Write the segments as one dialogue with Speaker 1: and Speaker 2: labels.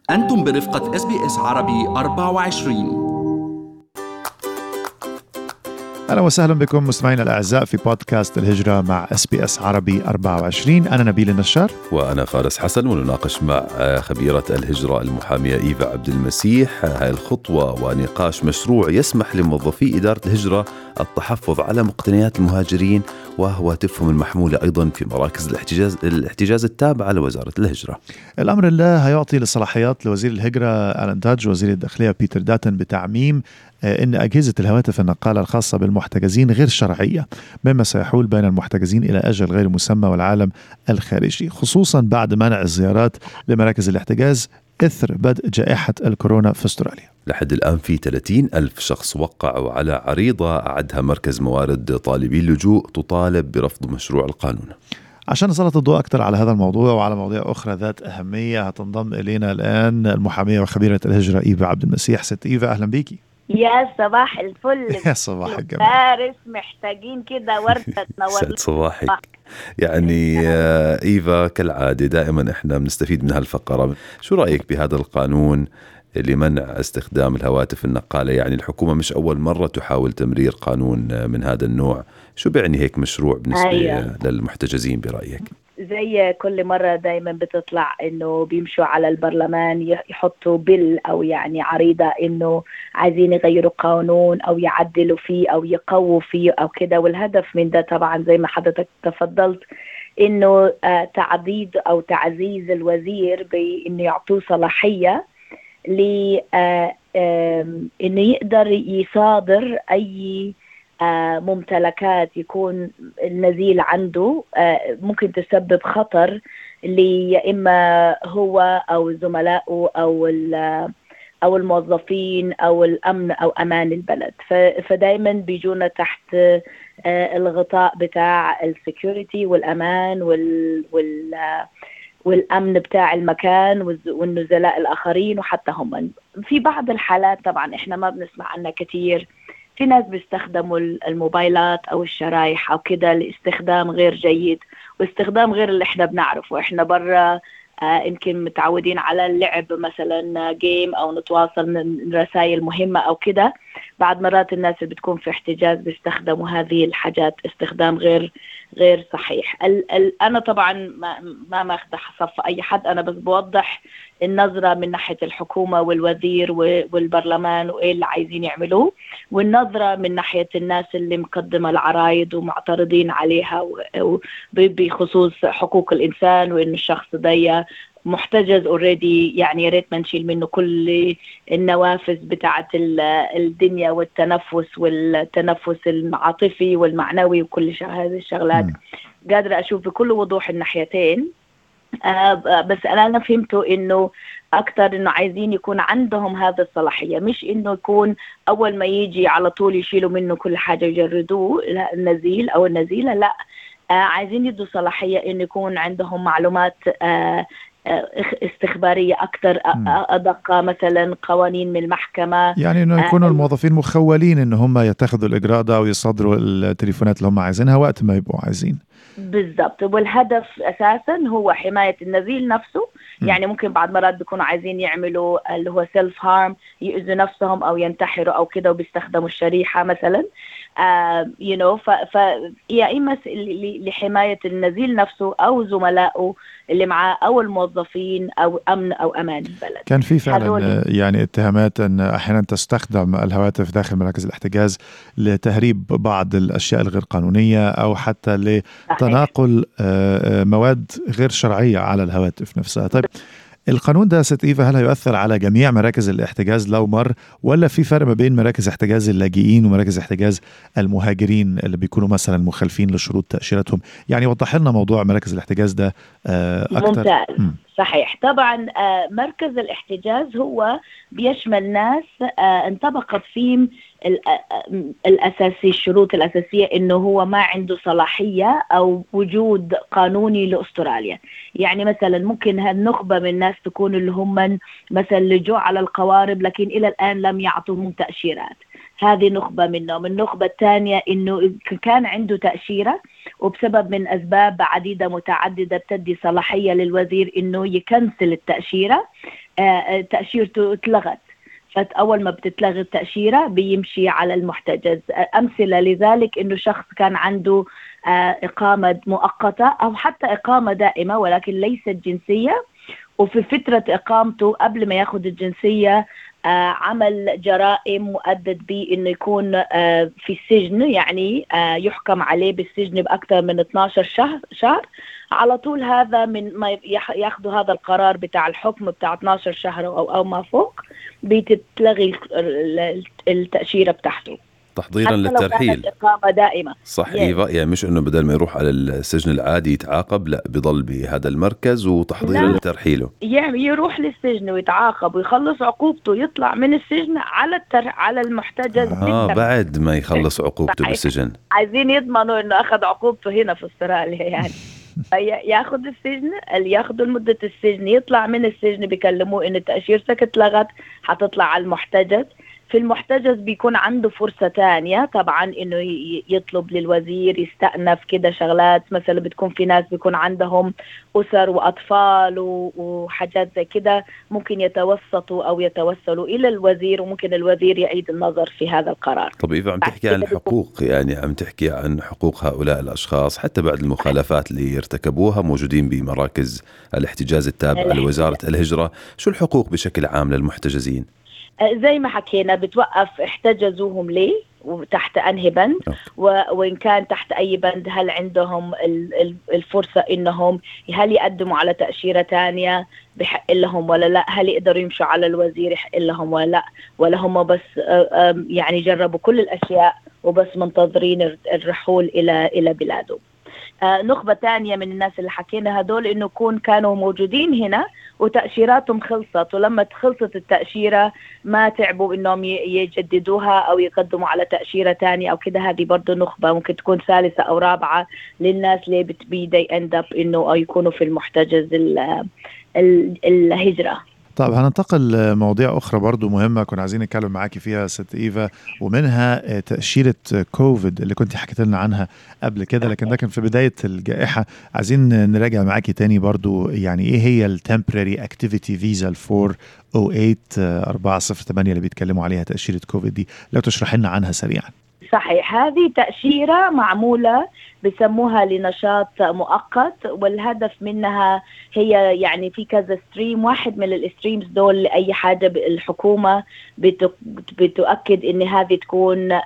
Speaker 1: أنتم برفقة SBS عربي 24.
Speaker 2: أهلا وسهلا بكم مستمعينا الأعزاء في بودكاست الهجرة مع SBS عربي 24. أنا نبيل النشار
Speaker 3: وأنا فارس حسن، ونناقش مع خبيرة الهجرة المحامية إيفا عبد المسيح هاي الخطوة ونقاش مشروع يسمح لموظفي إدارة الهجرة التحفظ على مقتنيات المهاجرين وهواتفهم المحمولة أيضا في مراكز الاحتجاز التابعة لوزارة الهجرة.
Speaker 2: الأمر الله هيعطي الصلاحيات لوزير الهجرة ألان تاج ووزير الداخلية بيتر داتن بتعميم إن أجهزة الهواتف النقالة الخاصة بالمحتجزين غير شرعية، مما سيحول بين المحتجزين إلى أجل غير مسمى والعالم الخارجي، خصوصا بعد منع الزيارات لمراكز الاحتجاز إثر بدء جائحة الكورونا في أستراليا.
Speaker 3: لحد الآن في 30,000 شخص وقعوا على عريضة أعدها مركز موارد طالبي اللجوء تطالب برفض مشروع القانون.
Speaker 2: عشان نسلط الضوء أكثر على هذا الموضوع وعلى مواضيع أخرى ذات أهمية هتنضم إلينا الآن المحامية وخبيرة الهجرة إيفا عبد المسيح. ست إيفا أهلا بيكي.
Speaker 4: يا صباح الفل.
Speaker 2: يا صباح الجمال.
Speaker 4: فارس محتاجين كده وردة تنور
Speaker 3: صباحك. يعني إيفا كالعادة دائما إحنا بنستفيد من هالفقرة. شو رأيك بهذا القانون لمنع استخدام الهواتف النقالة؟ يعني الحكومة مش أول مرة تحاول تمرير قانون من هذا النوع. شو بيعني هيك مشروع بالنسبة للمحتجزين برأيك؟
Speaker 4: زي كل مرة دايما بتطلع انه بيمشوا على البرلمان يحطوا بيل او يعني عريضة انه عايزين يغيروا قانون او يعدلوا فيه او يقووا فيه او كده، والهدف من ده طبعا زي ما حضرتك تفضلت انه تعضيد او تعزيز الوزير بانه يعطوه صلاحية انه يقدر يصادر اي ممتلكات يكون النزيل عنده ممكن تسبب خطر يا إما هو أو زملائه أو الموظفين أو الأمن أو أمان البلد. فدايما بيجونا تحت الغطاء بتاع السيكوريتي والأمان والأمن بتاع المكان والنزلاء الآخرين، وحتى هم في بعض الحالات طبعا إحنا ما بنسمع عنها كتير. في ناس بيستخدموا الموبايلات أو الشرايح أو كده لاستخدام غير جيد واستخدام غير اللي احنا بنعرفه. احنا برا يمكن متعودين على اللعب مثلا جيم أو نتواصل من رسائل مهمة أو كده. بعد مرات الناس اللي بتكون في احتجاز بيستخدموا هذه الحاجات استخدام غير صحيح. أنا طبعا ما ماخذ صف أي حد، أنا بس بوضح النظرة من ناحية الحكومة والوزير والبرلمان وإيه اللي عايزين يعملوه، والنظرة من ناحية الناس اللي مقدمة العرايض ومعترضين عليها بخصوص حقوق الإنسان وإن الشخص ده محتجز اوريدي. يعني يا ريت ما نشيل منه كل النوافذ بتاعة الدنيا والتنفس العاطفي والمعنوي وكل هذه الشغلات. قادرة أشوف بكل وضوح الناحيتين. بس أنا فهمته إنه أكتر إنه عايزين يكون عندهم هذا الصلاحية، مش إنه يكون أول ما يجي على طول يشيلوا منه كل حاجة يجردوه النزيل أو النزيلة. لا، عايزين يدوا صلاحية إنه يكون عندهم معلومات استخبارية أكتر أدق، مثلا قوانين من المحكمة.
Speaker 2: يعني إنه يكونوا الموظفين مخولين إن هم يتخذوا الإجراء ده ويصدروا التليفونات اللي هم عايزينها وقت ما يبقوا عايزين.
Speaker 4: بالضبط. والهدف أساسا هو حماية النزيل نفسه. يعني ممكن بعض مرات بيكونوا عايزين يعملوا اللي هو سيلف هارم، يؤذوا نفسهم أو ينتحروا أو كده، وبيستخدموا الشريحة مثلا يا إما لحماية النزيل نفسه أو زملائه اللي معاه أو الموظفين أو أمن أو أمان البلد.
Speaker 2: كان في فعلا يعني اتهامات أن أحيانا تستخدم الهواتف داخل مراكز الاحتجاز لتهريب بعض الأشياء الغير قانونية أو حتى لتناقل مواد غير شرعية على الهواتف نفسها. طيب القانون ده ست إيفا هل هيؤثر على جميع مراكز الاحتجاز لو مر، ولا في فرق ما بين مراكز احتجاز اللاجئين ومراكز احتجاز المهاجرين اللي بيكونوا مثلا مخالفين لشروط تأشيرتهم؟ يعني وضح لنا موضوع مراكز الاحتجاز ده أكتر.
Speaker 4: ممتاز. صحيح. طبعا مركز الاحتجاز هو بيشمل ناس انطبقت فيهم الأساسي الشروط الأساسية إنه هو ما عنده صلاحية أو وجود قانوني لأستراليا. يعني مثلا ممكن هالنخبة من الناس تكون اللي هم مثلا لجوء على القوارب لكن إلى الآن لم يعطوهم تأشيرات، هذه نخبة منهم. النخبة الثانية إنه كان عنده تأشيرة وبسبب من أسباب عديدة متعددة بتدي صلاحية للوزير إنه يكنسل التأشيرة. تأشيرته اتلغت، فأول ما بتتلغي التأشيرة بيمشي على المحتجز. أمثلة لذلك إنه شخص كان عنده إقامة مؤقتة أو حتى إقامة دائمة ولكن ليست جنسية، وفي فترة إقامته قبل ما ياخد الجنسية عمل جرائم مؤدد به إنه يكون في السجن، يعني يحكم عليه بالسجن بأكثر من 12 شهر على طول. هذا من ما ياخدوا هذا القرار بتاع الحكم بتاع 12 شهر أو ما فوق، بتتلغي التأشيرة بتاعته
Speaker 3: تحضيرا للترحيل.
Speaker 4: إقامة دائمة
Speaker 3: صح إيفا، يعني مش إنه بدل ما يروح على السجن العادي يتعاقب، لا بيضل بهذا المركز وتحضيرا لترحيله.
Speaker 4: يعني يروح للسجن ويتعاقب ويخلص عقوبته، يطلع من السجن على المحتجز
Speaker 3: بعد ما يخلص عقوبته بالسجن.
Speaker 4: عايزين يضمنوا إنه أخذ عقوبته هنا في استراليا يعني. ياخذ السجن، اللي ياخذوا مدة السجن يطلع من السجن بيكلموه إن تأشيرتك اتلغت، حتطلع على المحتجز. في المحتجز بيكون عنده فرصة تانية طبعا إنه يطلب للوزير يستأنف كده شغلات. مثلا بتكون في ناس بيكون عندهم أسر وأطفال وحاجات زي كده، ممكن يتوسطوا أو يتوسلوا إلى الوزير، وممكن الوزير يعيد النظر في هذا القرار.
Speaker 3: طب إيفا، عم تحكي عن الحقوق، يعني عم تحكي عن حقوق هؤلاء الأشخاص حتى بعد المخالفات اللي ارتكبوها، موجودين بمراكز الاحتجاز التابعة لوزارة الهجرة. شو الحقوق بشكل عام للمحتجزين؟
Speaker 4: زي ما حكينا بتوقف احتجزوهم ليه وتحت أنهي بند، وإن كان تحت أي بند هل عندهم الفرصة إنهم هل يقدموا على تأشيرة تانية بحق لهم ولا لا، هل يقدروا يمشوا على الوزير يحق لهم ولا لا، ولا هم بس يعني جربوا كل الأشياء وبس منتظرين الرحول إلى بلادهم. نخبة تانية من الناس اللي حكينا هدول إنه كانوا موجودين هنا وتأشيراتهم خلصت، ولما خلصت التأشيرة ما تعبوا إنهم يجددوها أو يقدموا على تأشيرة تانية أو كده. هذه برضو نخبة ممكن تكون ثالثة أو رابعة للناس اللي بتبيدي end up إنه يكونوا في المحتجز الهجرة.
Speaker 2: طيب هننتقل لمواضيع أخرى برضو مهمة كنا عايزين نتكلم معاكي فيها ست إيفا، ومنها تأشيرة كوفيد اللي كنت حكيت لنا عنها قبل كده، لكن ده كان في بداية الجائحة. عايزين نراجع معاكي تاني برضو، يعني إيه هي التمبراري اكتيفيتي فيزا 408 اللي بيتكلموا عليها تأشيرة كوفيد دي، لو تشرح لنا عنها سريعا.
Speaker 4: صحيح، هذه تأشيرة معمولة بسموها لنشاط مؤقت، والهدف منها هي يعني في كذا ستريم. واحد من الستريمز دول لأي حاجة الحكومة بتؤكد إن هذه تكون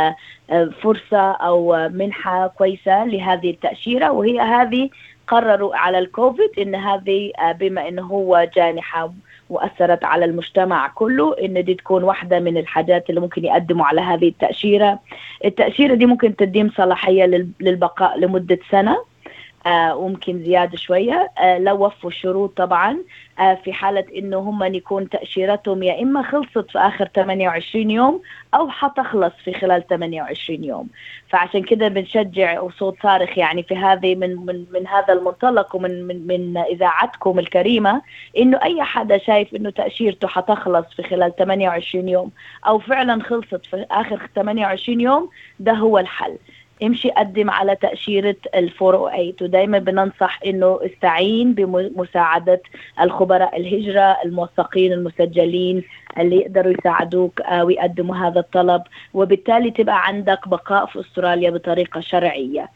Speaker 4: فرصة أو منحة كويسة لهذه التأشيرة، وهي هذه قرروا على الكوفيد إن هذه بما إنه هو جانحة وأثرت على المجتمع كله، إن دي تكون واحدة من الحاجات اللي ممكن يقدموا على هذه التأشيرة. التأشيرة دي ممكن تديم صلاحية للبقاء لمدة سنة، وممكن زيادة شوية لو وفوا الشروط طبعا. في حالة إنه هم يكون تأشيرتهم يا إما خلصت في آخر 28 يوم أو حتخلص في خلال 28 يوم. فعشان كده بنشجع وصوت صارخ يعني في هذه من هذا المنطلق ومن إذاعتكم الكريمة، إنه أي حدا شايف إنه تأشيرته حتخلص في خلال 28 يوم أو فعلا خلصت في آخر 28 يوم، ده هو الحل. امشي قدم على تأشيرة 408. ودايما بننصح انه استعين بمساعدة الخبراء الهجرة الموثقين المسجلين اللي يقدروا يساعدوك ويقدموا هذا الطلب، وبالتالي تبقى عندك بقاء في أستراليا بطريقة شرعية.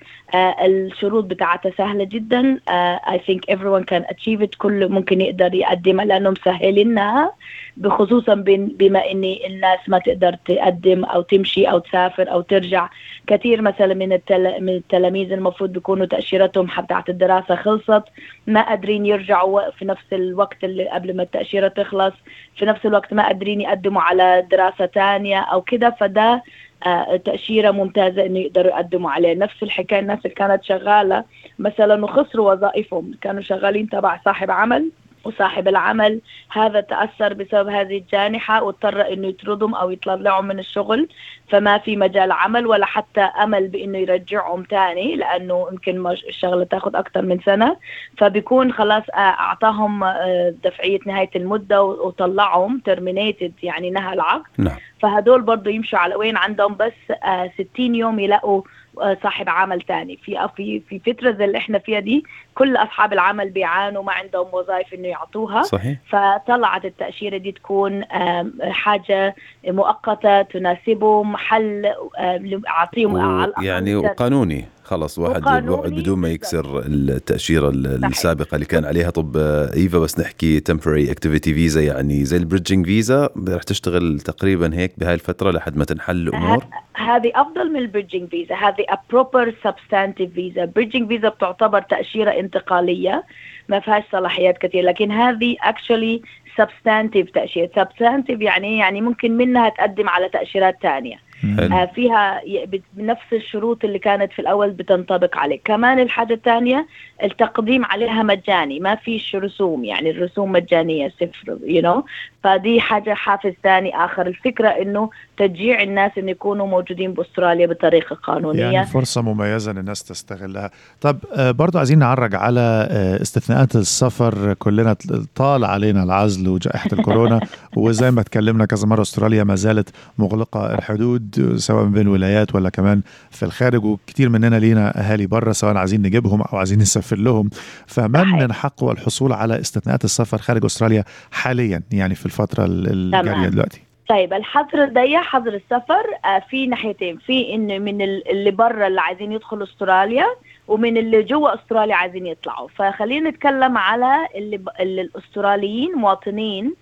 Speaker 4: الشروط بتاعتها سهلة جدا. I think everyone can achieve it. كل ممكن يقدر يقدمها لأنه مسهلينها، بخصوصا بما ان الناس ما تقدر تقدم او تمشي او تسافر او ترجع. كثير مثلا من التلاميذ المفروض بيكونوا تأشيرتهم بتاعت الدراسة خلصت، ما قادرين يرجعوا في نفس الوقت اللي قبل ما التأشيرة تخلص، في نفس الوقت ما قادرين يقدموا على دراسة تانية او كده. فده تأشيرة ممتازة إنه يقدروا يقدموا عليه. نفس الحكاية الناس اللي كانت شغالة مثلا وخسروا وظائفهم، كانوا شغالين تبع صاحب عمل وصاحب العمل هذا تأثر بسبب هذه الجانحة واضطر إنه يطردهم أو يطلعوا من الشغل، فما في مجال عمل ولا حتى أمل بإنه يرجعهم تاني، لأنه يمكن الشغلة تأخذ أكتر من سنة. فبيكون خلاص أعطاهم دفعية نهاية المدة وطلعهم terminated، يعني نهى العقد.
Speaker 3: نعم.
Speaker 4: فهدول برضو يمشوا على وين عندهم بس 60 يوم يلاقوا صاحب عمل تاني. في فترة زي اللي احنا فيها دي كل أصحاب العمل بيعانوا، ما عندهم وظائف إنه يعطوها.
Speaker 3: صحيح.
Speaker 4: فطلعت التأشيرة دي تكون حاجة مؤقتة تناسبهم، حل أعطيهم
Speaker 3: يعني وقانوني خلص واحد يقعد بدون ما يكسر التأشيرة السابقة اللي كان عليها. طب إيفا بس نحكي temporary activity visa، يعني زي البريدجينج فيزا رح تشتغل تقريبا هيك بهاي الفترة لحد ما تنحل الأمور.
Speaker 4: هذه أفضل من البريدجينج فيزا، هذه a proper substantive visa. البريدجينج فيزا بتعتبر تأشيرة انتقالية ما فيهاش صلاحيات كثير، لكن هذه actually substantive تأشيرة. substantive يعني ممكن منها تقدم على تأشيرات تانية فيها بنفس الشروط اللي كانت في الأول بتنطبق عليه. كمان الحاجة الثانية التقديم عليها مجاني، ما فيش رسوم، يعني الرسوم مجانية صفر فدي حاجة حافز ثاني آخر. الفكرة إنه تشجيع الناس إن يكونوا موجودين بأستراليا بطريقة قانونية،
Speaker 2: يعني فرصة مميزة للناس تستغلها. طب برضو عايزين نعرج على استثناءات السفر. كلنا طال علينا العزل وجائحة الكورونا وزي ما تكلمنا كذا مرة أستراليا ما زالت مغلقة الحدود سواء بين ولايات ولا كمان في الخارج، وكتير مننا لينا أهالي برا سواء عايزين نجيبهم أو عايزين نسافر لهم. فمن من حقه الحصول على استثناءات السفر خارج أستراليا حاليا يعني في الفترة الجارية دلوقتي؟
Speaker 4: طيب الحظر الضيق حظر السفر في ناحيتين، في إن من اللي برا اللي عايزين يدخلوا أستراليا ومن اللي جوا أستراليا عايزين يطلعوا. فخلينا نتكلم على اللي الأستراليين مواطنين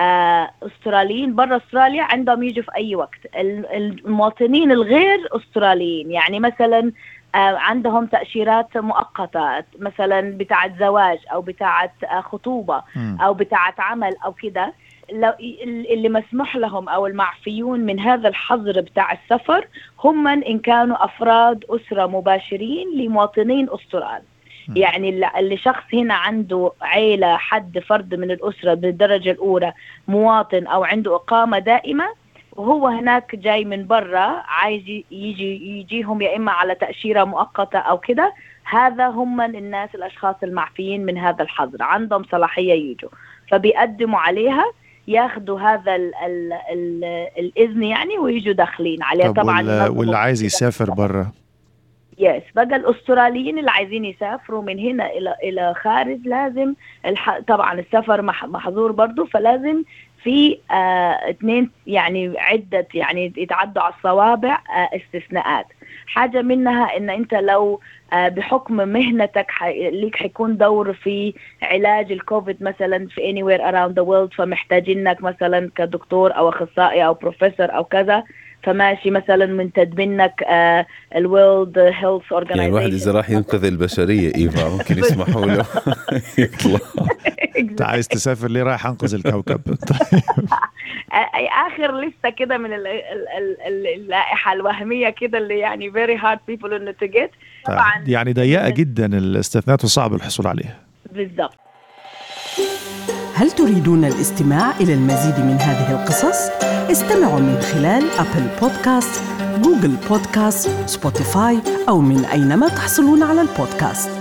Speaker 4: أستراليين برا أستراليا عندهم يجوا في أي وقت. المواطنين الغير أستراليين يعني مثلا عندهم تأشيرات مؤقتة مثلا بتاعة زواج أو بتاعة خطوبة أو بتاعة عمل أو كده، اللي مسموح لهم أو المعفيون من هذا الحظر بتاع السفر هم إن كانوا أفراد أسرة مباشرين لمواطنين أسترال. يعني اللي شخص هنا عنده عيلة حد فرد من الأسرة بالدرجة الأولى مواطن أو عنده إقامة دائمة وهو هناك جاي من برا عايز يجيهم يا إما على تأشيرة مؤقتة أو كده، هذا هم الناس الأشخاص المعفيين من هذا الحظر عندهم صلاحية يجوا، فبيقدموا عليها ياخدوا هذا الإذن يعني ويجوا داخلين عليه. طبعا
Speaker 2: واللي عايز يسافر برا
Speaker 4: بقى الأستراليين اللي عايزين يسافروا من هنا إلى خارج لازم طبعا السفر محظور برضو، فلازم في اثنين يعني عدة يعني يتعدوا على الصوابع استثناءات. حاجة منها إن أنت لو بحكم مهنتك ليك حيكون دور في علاج الكوفيد مثلا في anywhere around the world، فمحتاجينك مثلا كدكتور أو أخصائي أو بروفيسور أو كذا، فماشي مثلا من تدمينك الورلد هيلث اورجانيزيشن.
Speaker 3: يعني الواحد إذا راح ينقذ البشرية إيفا ممكن يسمحوا له يطلع.
Speaker 2: أنت عايز تسافر ليه؟ رايح أنقذ الكوكب.
Speaker 4: آخر لستة كده من اللائحة الوهمية كده اللي يعني very hard people to get.
Speaker 2: طبعا يعني ضيقة جدا الاستثناءات وصعب الحصول عليها.
Speaker 4: بالضبط.
Speaker 5: هل تريدون الاستماع إلى المزيد من هذه القصص؟ استمعوا من خلال أبل بودكاست، جوجل بودكاست، سبوتيفاي أو من أينما تحصلون على البودكاست.